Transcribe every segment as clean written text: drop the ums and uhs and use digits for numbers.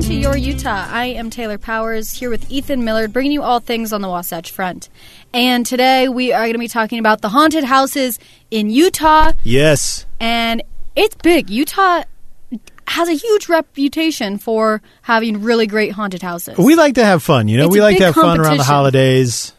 to Your Utah. I am Taylor Powers here with Ethan Millard, bringing you all things on the Wasatch Front. And today we are going to be talking about the haunted houses in Utah. Yes. And it's big. Utah has a huge reputation for having really great haunted houses. We like to have fun, It's we a like big to have fun around the competition. holidays.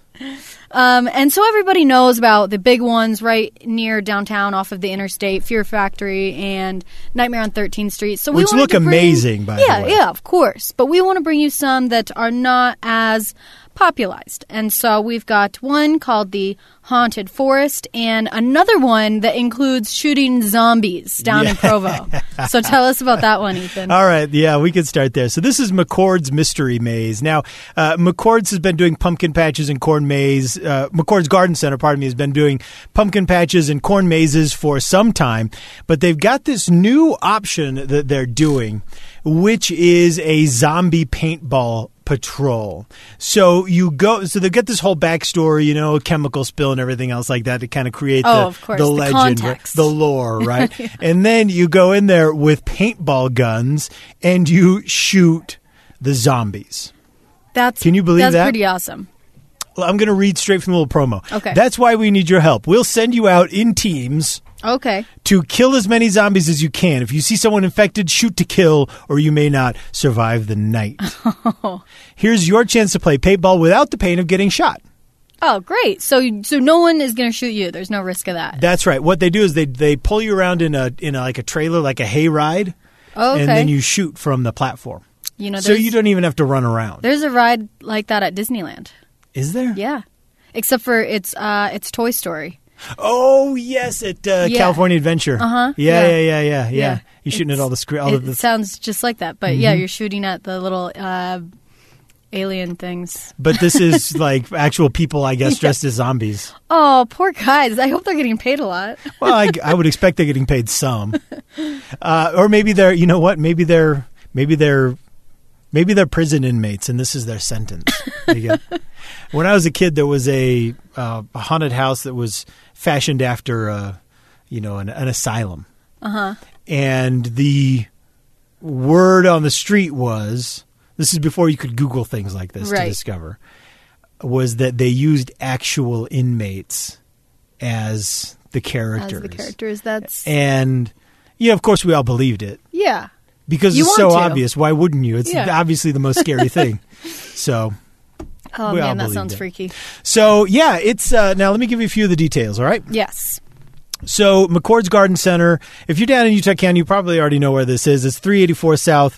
And so everybody knows about the big ones right near downtown off of the interstate, Fear Factory and Nightmare on 13th Street. So Which look amazing, by the way. Yeah, of course. But we want to bring you some that are not as popularized. And so we've got one called the Haunted Forest and another one that includes shooting zombies down in Provo. So tell us about that one, Ethan. All right, yeah, we could start there. So this is McCord's Mystery Maze. Now, McCord's has been doing pumpkin patches and corn maze. McCord's Garden Center, has been doing pumpkin patches and corn mazes for some time. But they've got this new option that they're doing, which is a zombie paintball patrol. So they've got this whole backstory, a chemical spill and everything else like that to kind of create of course, the the legend, context. the lore, right? Yeah. And then you go in there with paintball guns and you shoot the zombies. Can you believe that? That's pretty awesome. Well, I'm going to read straight from the little promo. Okay. That's why we need your help. We'll send you out in teams. Okay. To kill as many zombies as you can. If you see someone infected, shoot to kill, or you may not survive the night. Oh. Here's your chance to play paintball without the pain of getting shot. Oh, great. So no one is going to shoot you. There's no risk of that. That's right. What they do is they pull you around in a like a trailer, like a hay ride, Okay. and then you shoot from the platform. So you don't even have to run around. There's a ride like that at Disneyland. Is there? Yeah. Except for it's Toy Story. Oh, yes, at California Adventure. Uh-huh. Yeah. Yeah. You're shooting at all the screen. It sounds just like that. But yeah, you're shooting at the little alien things. But this is like actual people, I guess, dressed as zombies. Oh, poor guys. I hope they're getting paid a lot. Well, I would expect they're getting paid some. Or maybe they're, you know what? Maybe they're prison inmates and this is their sentence. When I was a kid, there was a haunted house that was fashioned after, an asylum. Uh-huh. And the word on the street was, this is before you could Google things like this to discover, was that they used actual inmates as the characters. And, of course, we all believed it. Yeah. Because it's so obvious. Why wouldn't you? It's obviously the most scary thing. So, oh, man, that sounds freaky. So, yeah, it's now let me give you a few of the details, all right? Yes. So, McCord's Garden Center, if you're down in Utah County, you probably already know where this is. It's 384 South,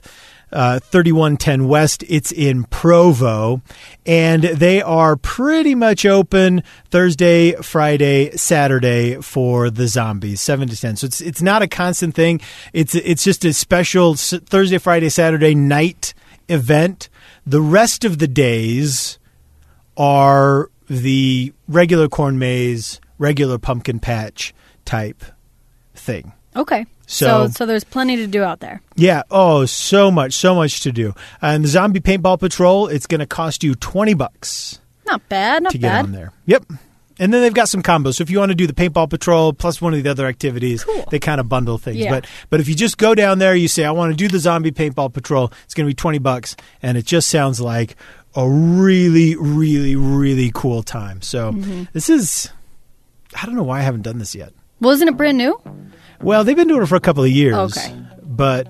3110 West. It's in Provo, and they are pretty much open Thursday, Friday, Saturday for the zombies, 7 to 10. So it's not a constant thing. It's just a special Thursday, Friday, Saturday night event. The rest of the days are the regular corn maze, regular pumpkin patch type thing. Okay. So there's plenty to do out there. Yeah. Oh, so much to do. And the Zombie Paintball Patrol, it's going to cost you $20. Not bad. To get on there. Yep. And then they've got some combos. So if you want to do the Paintball Patrol plus one of the other activities, they kind of bundle things. Yeah. But if you just go down there, you say, I want to do the Zombie Paintball Patrol, it's going to be $20. And it just sounds like a really, really, really cool time. So this is, I don't know why I haven't done this yet. Well, isn't it brand new? Well, they've been doing it for a couple of years. Okay. But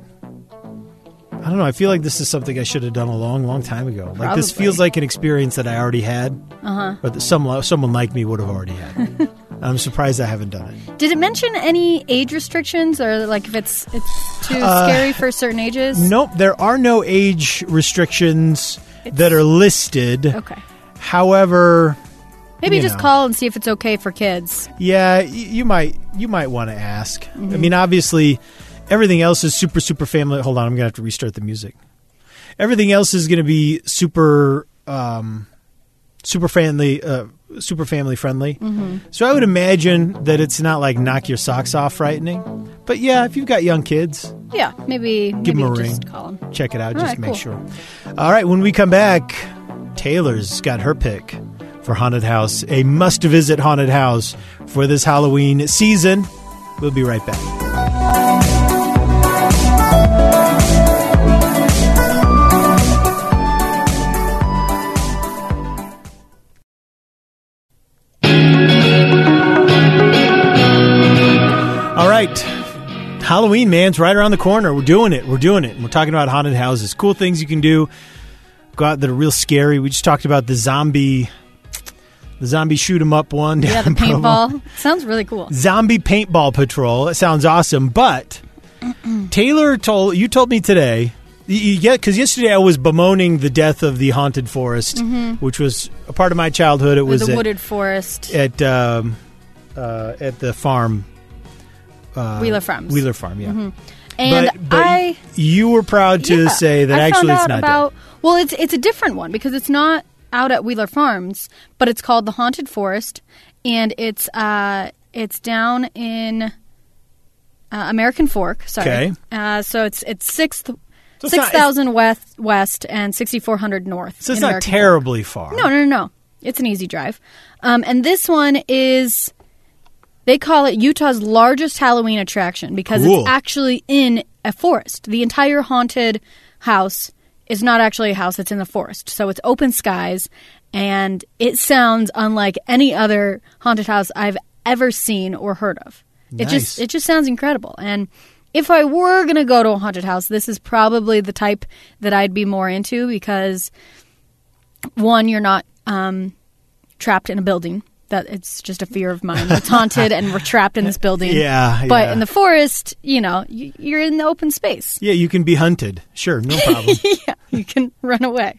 I don't know. I feel like this is something I should have done a long, long time ago. Like Probably. This feels like an experience that I already had, but that someone like me would have already had. I'm surprised I haven't done it. Did it mention any age restrictions or like if it's too scary for certain ages? Nope. There are no age restrictions that are listed. Okay. However... Maybe just call and see if it's okay for kids. Yeah, you might want to ask. I mean, obviously, everything else is super, super family. Hold on, I'm going to have to restart the music. Everything else is going to be super family friendly. So I would imagine that it's not like knock your socks off frightening. But yeah, if you've got young kids, maybe give them a just ring. Call them. Check it out. Just make cool. sure. All right, when we come back, Taylor's got her pick for Haunted House, a must-visit haunted house for this Halloween season. We'll be right back. Halloween, man. It's right around the corner. We're doing it. We're talking about haunted houses. Cool things you can do. Go out that are real scary. We just talked about the zombie shoot 'em up one. Yeah, the paintball. Sounds really cool. Zombie paintball patrol. That sounds awesome. But Taylor told me today, because yesterday I was bemoaning the death of the haunted forest, which was a part of my childhood. It was the wooded forest at the farm. Wheeler Farms. Wheeler Farm, yeah. Mm-hmm. And but you were proud to say that actually it's not dead. Well, it's a different one because it's not out at Wheeler Farms, but it's called the Haunted Forest, and it's down in American Fork. Sorry. Okay. So it's 6,000 west and 6,400 north. So it's not terribly far. No. It's an easy drive. And this one is, they call it Utah's largest Halloween attraction because it's actually in a forest. The entire haunted house is not actually a house, it's in the forest. So it's open skies, and it sounds unlike any other haunted house I've ever seen or heard of. Nice. It just sounds incredible. And if I were going to go to a haunted house, this is probably the type that I'd be more into because, one, you're not trapped in a building. That it's just a fear of mine. It's haunted and we're trapped in this building. Yeah. But in the forest, you're in the open space. Yeah, you can be hunted. Sure, no problem. Yeah, you can run away.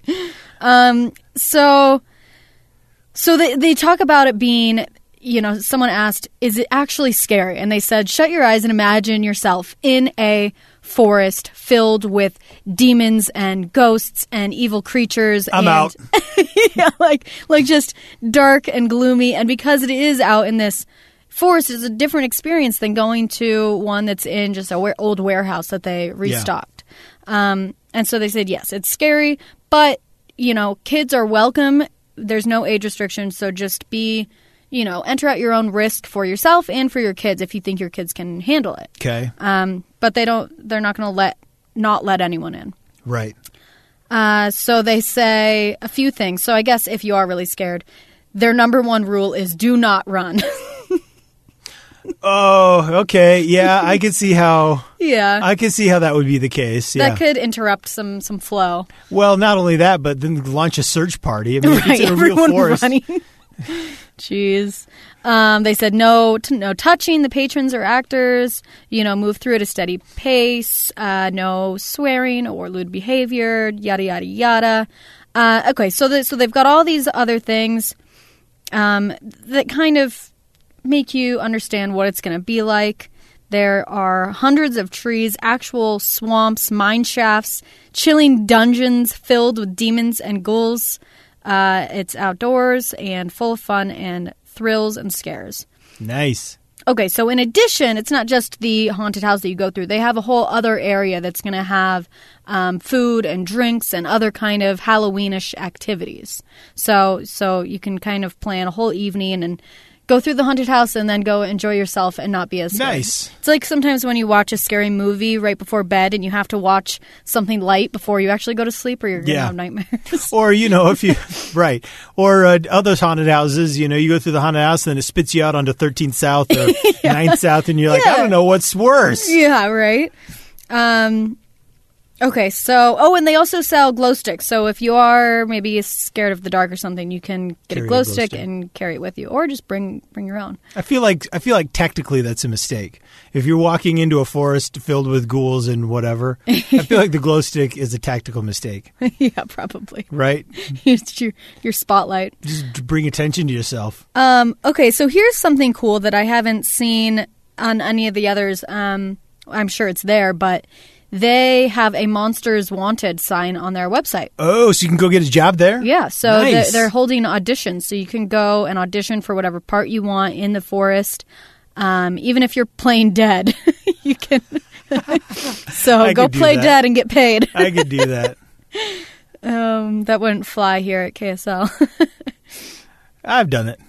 So they talk about it being, someone asked, is it actually scary? And they said, shut your eyes and imagine yourself in a forest filled with demons and ghosts and evil creatures. I'm out. Yeah, like just dark and gloomy. And because it is out in this forest, it's a different experience than going to one that's in just a old warehouse that they restocked. Yeah. And so they said, yes, it's scary, but, kids are welcome. There's no age restriction, so just be... enter at your own risk for yourself and for your kids if you think your kids can handle it. Okay. But they're not going to not let anyone in. Right. So they say a few things. So I guess if you are really scared, their number one rule is do not run. Oh, okay. Yeah, I can see how. Yeah. I can see how that would be the case. Yeah. That could interrupt some flow. Well, not only that, but then launch a search party. I mean, right. It's in a real forest. Running. Jeez. They said no touching the patrons or actors, move through at a steady pace, no swearing or lewd behavior, yada, yada, yada. Okay, so they've got all these other things that kind of make you understand what it's going to be like. There are hundreds of trees, actual swamps, mine shafts, chilling dungeons filled with demons and ghouls. It's outdoors and full of fun and thrills and scares. Nice. Okay, so in addition, it's not just the haunted house that you go through. They have a whole other area that's going to have food and drinks and other kind of Halloweenish activities. So you can kind of plan a whole evening and go through the haunted house and then go enjoy yourself and not be as scared. Nice. It's like sometimes when you watch a scary movie right before bed and you have to watch something light before you actually go to sleep or you're going to have nightmares. Or, if you, right. Or other haunted houses, you go through the haunted house and then it spits you out onto 13th South or 9th South and you're like, I don't know what's worse. Yeah, right. Okay, so, and they also sell glow sticks. So if you are maybe scared of the dark or something, you can get a glow stick and carry it with you, or just bring your own. I feel like technically that's a mistake. If you're walking into a forest filled with ghouls and whatever, I feel like the glow stick is a tactical mistake. Yeah, probably. Right? It's your spotlight. Just bring attention to yourself. Okay, so here's something cool that I haven't seen on any of the others. I'm sure it's there, but they have a Monsters Wanted sign on their website. Oh, so you can go get a job there? Yeah, so nice. they're holding auditions. So you can go and audition for whatever part you want in the forest. Even if you're playing dead, you can. So go play dead and get paid. I could do that. That wouldn't fly here at KSL. I've done it.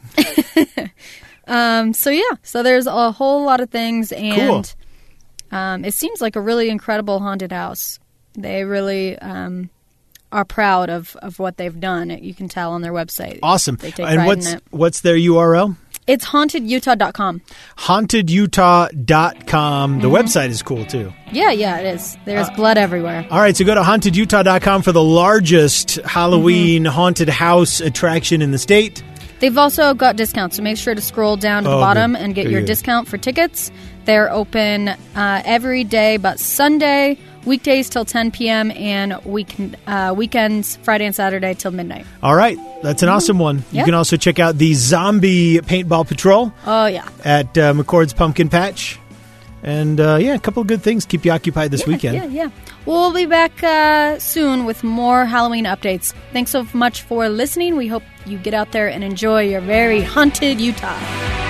So there's a whole lot of things, and cool. It seems like a really incredible haunted house. They really are proud of what they've done. You can tell on their website. Awesome. They take pride in it. What's their URL? It's hauntedutah.com. Hauntedutah.com. The website is cool, too. Yeah, it is. There's blood everywhere. All right, so go to hauntedutah.com for the largest Halloween haunted house attraction in the state. They've also got discounts, so make sure to scroll down to the bottom and get your discount for tickets. They're open every day but Sunday, weekdays till 10 p.m., and weekends, Friday and Saturday, till midnight. All right. That's an awesome one. You can also check out the Zombie Paintball Patrol. Oh, yeah. At McCord's Pumpkin Patch. And, a couple of good things keep you occupied this weekend. Yeah. We'll be back soon with more Halloween updates. Thanks so much for listening. We hope you get out there and enjoy your very haunted Utah.